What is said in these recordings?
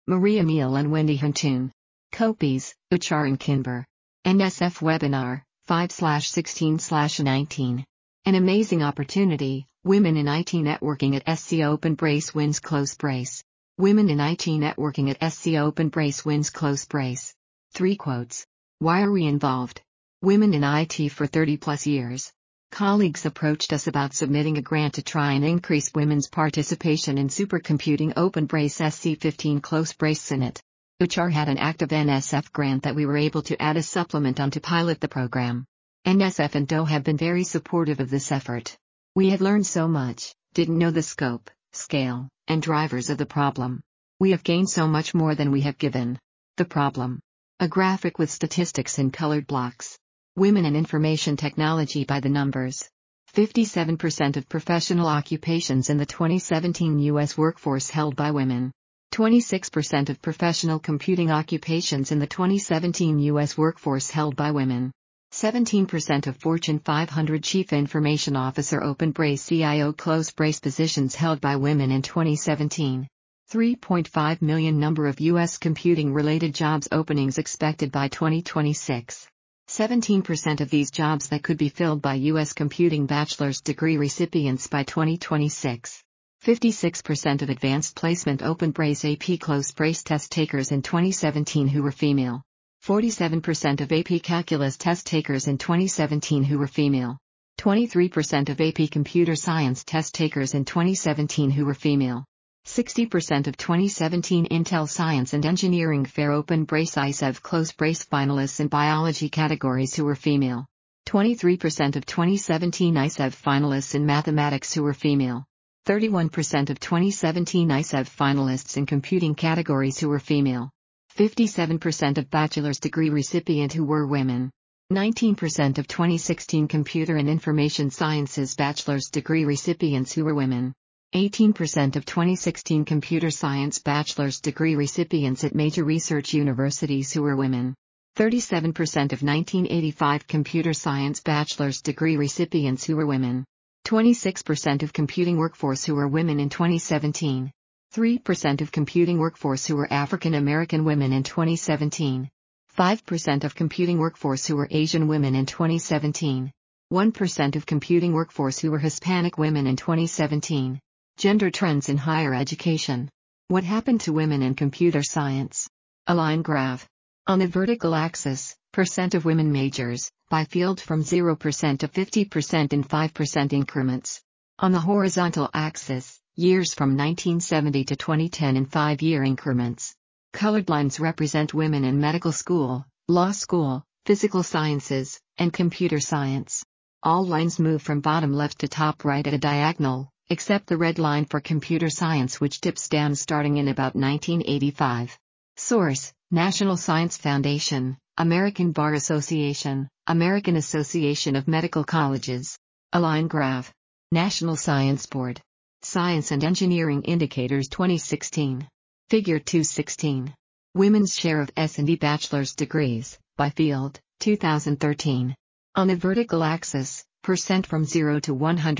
Maria Meal and Wendy Huntoon. Copies, Uchar and Kinber. NSF Webinar, 5/16/19. An amazing opportunity, Women in IT Networking at SC Open Brace wins close brace. Women in IT Networking at SC Open Brace wins close brace. 3 quotes. Why are we involved? Women in IT for 30 plus years. Colleagues approached us about submitting a grant to try and increase women's participation in supercomputing Open Brace SC15 Close Brace Senate. Uchar had an active NSF grant that we were able to add a supplement on to pilot the program. NSF and DOE have been very supportive of this effort. We had learned so much, didn't know the scope, scale, and drivers of the problem. We have gained so much more than we have given. The problem. A graphic with statistics in colored blocks. Women in information technology by the numbers. 57% of professional occupations in the 2017 U.S. workforce held by women. 26% of professional computing occupations in the 2017 U.S. workforce held by women. 17% of Fortune 500 Chief Information Officer Open Brace CIO Close Brace positions held by women in 2017. 3.5 million number of U.S. computing-related jobs openings expected by 2026. 17% of these jobs that could be filled by U.S. computing bachelor's degree recipients by 2026. 56% of advanced placement Open Brace AP Close Brace test takers in 2017 who were female. 47% of AP Calculus test takers in 2017 who were female. 23% of AP Computer Science test takers in 2017 who were female. 60% of 2017 Intel Science and Engineering Fair Open Brace ISEV Close Brace finalists in biology categories who were female. 23% of 2017 ISEV finalists in mathematics who were female. 31% of 2017 ISEV finalists in computing categories who were female. 57% of bachelor's degree recipient who were women. 19% of 2016 Computer and Information Sciences bachelor's degree recipients who were women. 18% of 2016 Computer Science bachelor's degree recipients at major research universities who were women. 37% of 1985 Computer Science bachelor's degree recipients who were women. 26% of computing workforce who were women in 2017. 3% of computing workforce who were African American women in 2017. 5% of computing workforce who were Asian women in 2017. 1% of computing workforce who were Hispanic women in 2017. Gender trends in higher education. What happened to women in computer science? A line graph. On the vertical axis, percent of women majors, by field from 0% to 50% in 5% increments. On the horizontal axis, years from 1970 to 2010 in 5-year increments. Colored lines represent women in medical school, law school, physical sciences, and computer science. All lines move from bottom left to top right at a diagonal, except the red line for computer science which dips down starting in about 1985. Source: National Science Foundation, American Bar Association, American Association of Medical Colleges. A line graph. National Science Board. Science and Engineering Indicators 2016. Figure 216. Women's share of S&E bachelor's degrees, by field, 2013. On the vertical axis, percent from 0 to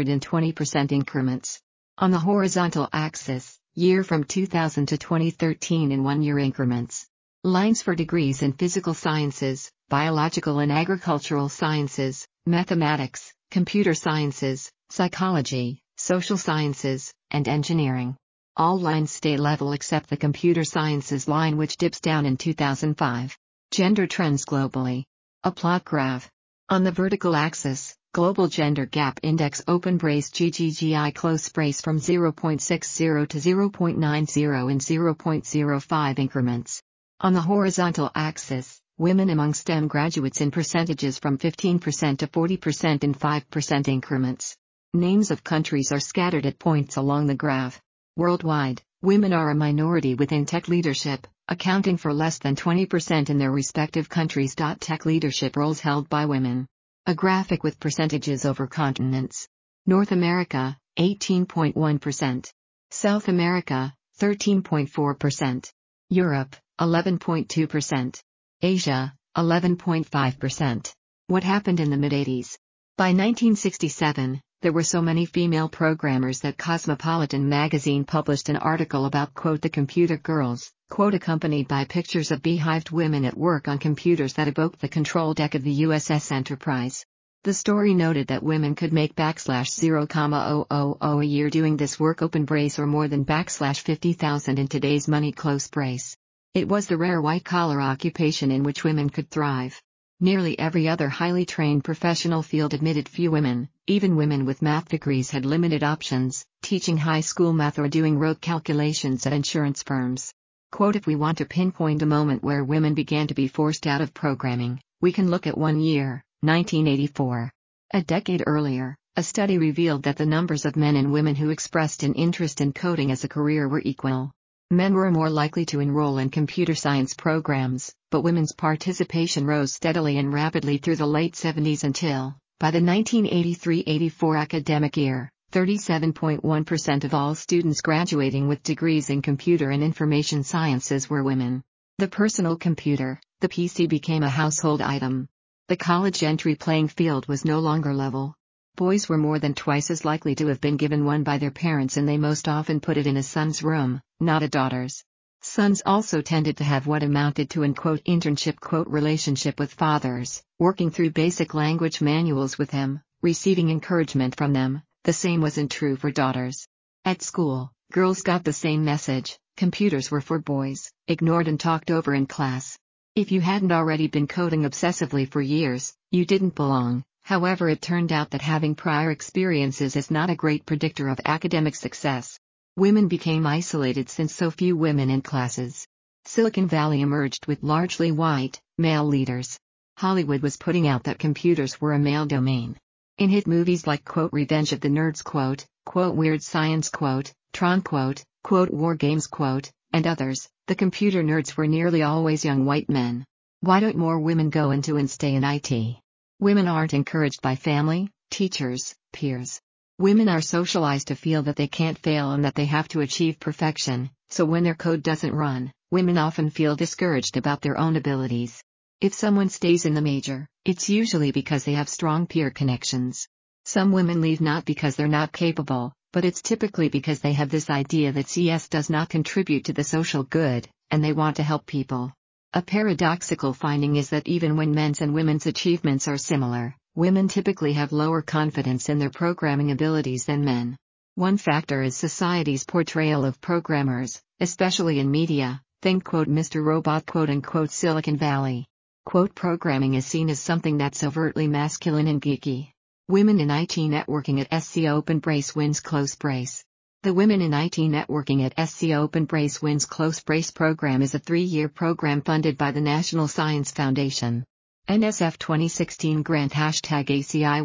120% increments. On the horizontal axis, year from 2000 to 2013 in 1-year increments. Lines for degrees in physical sciences, biological and agricultural sciences, mathematics, computer sciences, psychology, social sciences, and engineering. All lines stay level except the computer sciences line which dips down in 2005. Gender trends globally. A plot graph. On the vertical axis, Global Gender Gap Index Open Brace GGGI Close Brace from 0.60 to 0.90 in 0.05 increments. On the horizontal axis, women among STEM graduates in percentages from 15% to 40% in 5% increments. Names of countries are scattered at points along the graph. Worldwide, women are a minority within tech leadership, accounting for less than 20% in their respective countries. Tech leadership roles held by women. A graphic with percentages over continents. North America, 18.1%. South America, 13.4%. Europe, 11.2%. Asia, 11.5%. What happened in the mid-80s? By 1967, There were so many female programmers that Cosmopolitan magazine published an article about the computer girls, accompanied by pictures of beehived women at work on computers that evoked the control deck of the USS Enterprise. The story noted that women could make \0,000 a year doing this work or more than \50,000 in today's money It was the rare white-collar occupation in which women could thrive. Nearly every other highly trained professional field admitted few women, even women with math degrees had limited options, teaching high school math or doing rote calculations at insurance firms. If we want to pinpoint a moment where women began to be forced out of programming, we can look at one year, 1984. A decade earlier, a study revealed that the numbers of men and women who expressed an interest in coding as a career were equal. Men were more likely to enroll in computer science programs, but women's participation rose steadily and rapidly through the late 70s until, by the 1983-84 academic year, 37.1% of all students graduating with degrees in computer and information sciences were women. The personal computer, the PC, became a household item. The college entry playing field was no longer level. Boys were more than twice as likely to have been given one by their parents, and they most often put it in a son's room, not a daughter's. Sons also tended to have what amounted to an internship relationship with fathers, working through basic language manuals with them, receiving encouragement from them. The same wasn't true for daughters. At school, girls got the same message: computers were for boys, ignored and talked over in class. If you hadn't already been coding obsessively for years, you didn't belong. However, it turned out that having prior experiences is not a great predictor of academic success. Women became isolated since so few women in classes. Silicon Valley emerged with largely white, male leaders. Hollywood was putting out that computers were a male domain. In hit movies like Revenge of the Nerds, Weird Science, Tron, War Games, and others, the computer nerds were nearly always young white men. Why don't more women go into and stay in IT? Women aren't encouraged by family, teachers, peers. Women are socialized to feel that they can't fail and that they have to achieve perfection, so when their code doesn't run, women often feel discouraged about their own abilities. If someone stays in the major, it's usually because they have strong peer connections. Some women leave not because they're not capable, but it's typically because they have this idea that CS does not contribute to the social good, and they want to help people. A paradoxical finding is that even when men's and women's achievements are similar, women typically have lower confidence in their programming abilities than men. One factor is society's portrayal of programmers, especially in media. Think Mr. Robot Silicon Valley. Programming is seen as something that's overtly masculine and geeky. Women in IT networking at SC Open Brace wins close brace. The Women in IT Networking at SC Open Brace Wins Close Brace program is a 3-year program funded by the National Science Foundation. NSF 2016 grant #ACI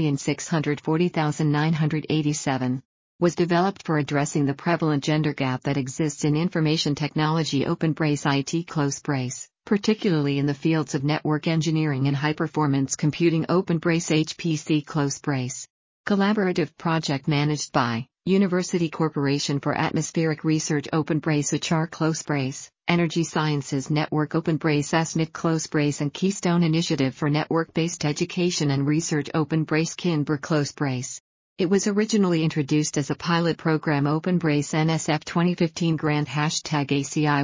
1,640,987 was developed for addressing the prevalent gender gap that exists in information technology Open Brace IT Close Brace, particularly in the fields of network engineering and high-performance computing Open Brace HPC Close Brace. Collaborative project managed by University Corporation for Atmospheric Research Open Brace HR Close Brace, Energy Sciences Network Open Brace SNIT Close Brace and Keystone Initiative for Network-Based Education and Research Open Brace Kinber Close Brace. It was originally introduced as a pilot program Open Brace NSF 2015 grant #ACI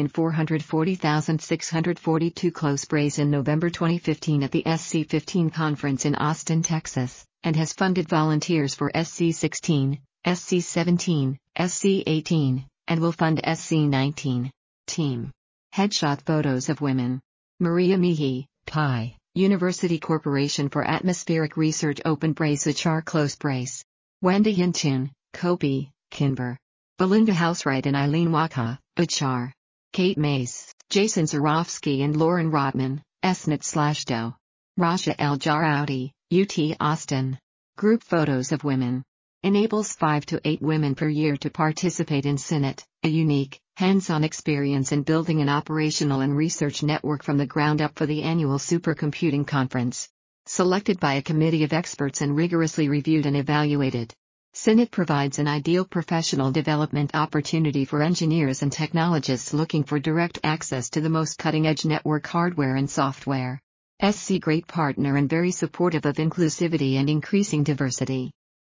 1,440,642 Close Brace in November 2015 at the SC15 conference in Austin, Texas, and has funded volunteers for SC16, SC17, SC18, and will fund SC19. Team. Headshot photos of women. Maria Mihi, Pi, University Corporation for Atmospheric Research Open Brace HR Close Brace. Wendy Yintun, Kobe, Kinber. Belinda Housewright and Eileen Waka, HR. Kate Mace, Jason Zarofsky and Lauren Rotman, SNIT/DO. Rasha El Jaroudi, UT Austin. Group photos of women. Enables 5 to 8 women per year to participate in SNIT, a unique, hands-on experience in building an operational and research network from the ground up for the annual Supercomputing Conference. Selected by a committee of experts and rigorously reviewed and evaluated. SNIT provides an ideal professional development opportunity for engineers and technologists looking for direct access to the most cutting-edge network hardware and software. SC great partner and very supportive of inclusivity and increasing diversity.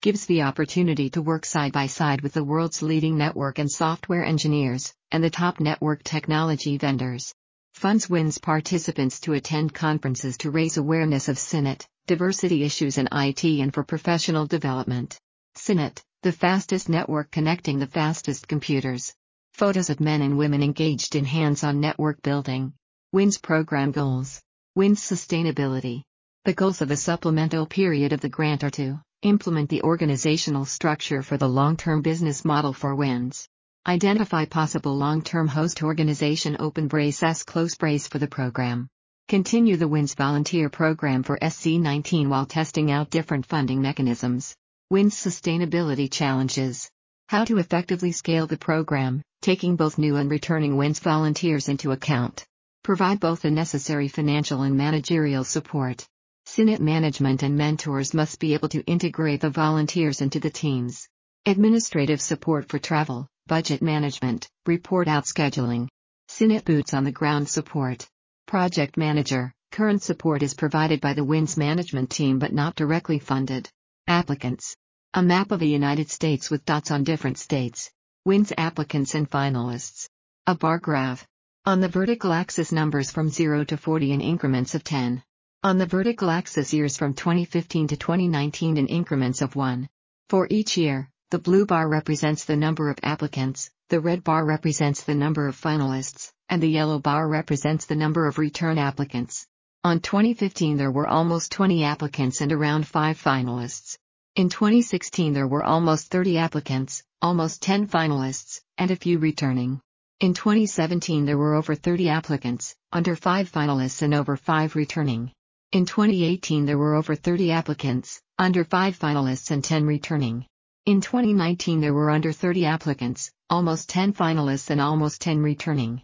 gives the opportunity to work side by side with the world's leading network and software engineers, and the top network technology vendors. Funds WINS participants to attend conferences to raise awareness of CNET, diversity issues in IT and for professional development. CNET, the fastest network connecting the fastest computers. Photos of men and women engaged in hands-on network building. WINS program goals. WINS sustainability. The goals of the supplemental period of the grant are to implement the organizational structure for the long-term business model for WINS. Identify possible long-term host organization Open Brace S Close Brace for the program. Continue the WINS volunteer program for SC19 while testing out different funding mechanisms. WINS sustainability challenges. How to effectively scale the program, taking both new and returning WINS volunteers into account. Provide both the necessary financial and managerial support. CNET management and mentors must be able to integrate the volunteers into the teams. Administrative support for travel, budget management, report out scheduling. CNET boots on the ground support. Project manager, current support is provided by the WINS management team but not directly funded. Applicants. A map of the United States with dots on different states. WINS applicants and finalists. A bar graph. On the vertical axis numbers from 0 to 40 in increments of 10. On the vertical axis years from 2015 to 2019 in increments of 1. For each year, the blue bar represents the number of applicants, the red bar represents the number of finalists, and the yellow bar represents the number of return applicants. On 2015 there were almost 20 applicants and around 5 finalists. In 2016 there were almost 30 applicants, almost 10 finalists, and a few returning. In 2017 there were over 30 applicants, under 5 finalists and over 5 returning. In 2018 there were over 30 applicants, under 5 finalists and 10 returning. In 2019 there were under 30 applicants, almost 10 finalists and almost 10 returning.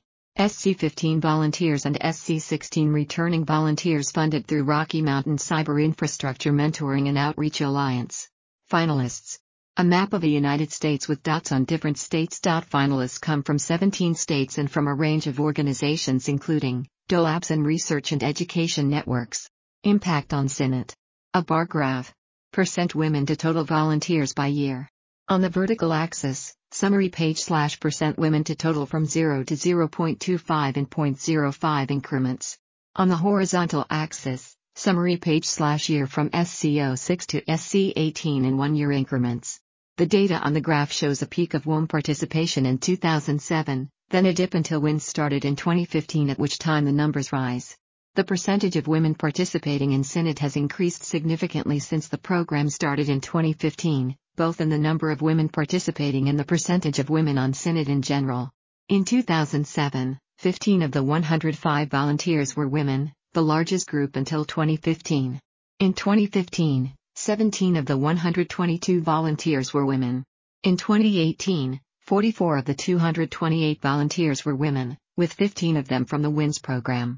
SC15 volunteers and SC16 returning volunteers funded through Rocky Mountain Cyber Infrastructure Mentoring and Outreach Alliance. Finalists. A map of the United States with dots on different states. Finalists come from 17 states and from a range of organizations including DOLABs and research and education networks. Impact on CNET. A bar graph. % women to total volunteers by year. On the vertical axis, summary page / % women to total from 0 to 0.25 in 0.05 increments. On the horizontal axis, summary page / year from SC06 to SC18 in 1 year increments. The data on the graph shows a peak of WOM participation in 2007, then a dip until WINS started in 2015, at which time the numbers rise. The percentage of women participating in CNET has increased significantly since the program started in 2015, both in the number of women participating and the percentage of women on CNET in general. In 2007, 15 of the 105 volunteers were women, the largest group until 2015. In 2015, 17 of the 122 volunteers were women. In 2018, 44 of the 228 volunteers were women, with 15 of them from the WINS program.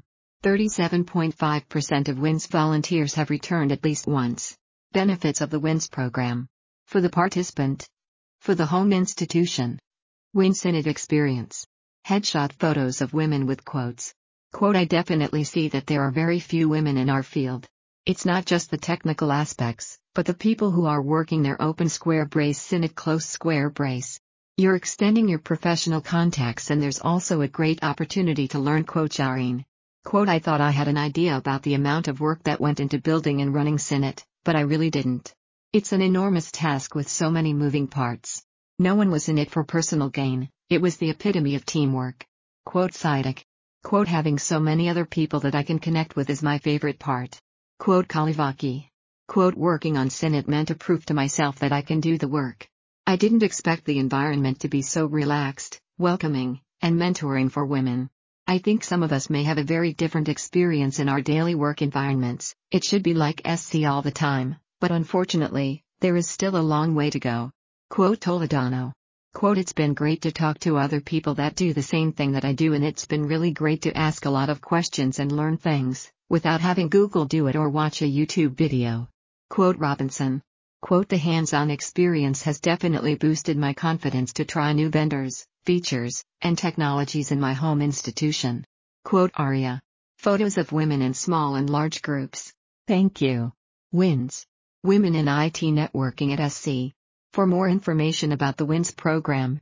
37.5% of WINS volunteers have returned at least once. Benefits of the WINS program. For the participant. For the home institution. WINS CNET experience. Headshot photos of women with quotes. Quote, I definitely see that there are very few women in our field. It's not just the technical aspects, but the people who are working their open square brace CNET close square brace. You're extending your professional contacts and there's also a great opportunity to learn. Quote, Jareen. Quote, I thought I had an idea about the amount of work that went into building and running CNET, but I really didn't. It's an enormous task with so many moving parts. No one was in it for personal gain, it was the epitome of teamwork. Quote, Sidak. Quote, having so many other people that I can connect with is my favorite part. Quote, Kalivaki. Quote, working on CNET meant a proof to myself that I can do the work. I didn't expect the environment to be so relaxed, welcoming, and mentoring for women. I think some of us may have a very different experience in our daily work environments. It should be like SC all the time, but unfortunately, there is still a long way to go. Quote, Toledano. Quote, it's been great to talk to other people that do the same thing that I do, and it's been really great to ask a lot of questions and learn things, without having Google do it or watch a YouTube video. Quote, Robinson. Quote, the hands-on experience has definitely boosted my confidence to try new vendors, features, and technologies in my home institution. Quote, Aria. Photos of women in small and large groups. Thank you. WINS. Women in IT Networking at SC. For more information about the WINS program,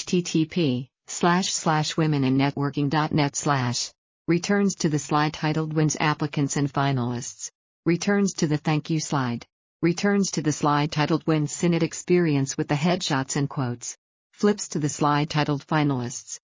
http://womeninnetworking.net/ returns to the slide titled WINS applicants and finalists. Returns to the thank you slide. Returns to the slide titled WINS Synod experience with the headshots and quotes. Flips to the slide titled finalists.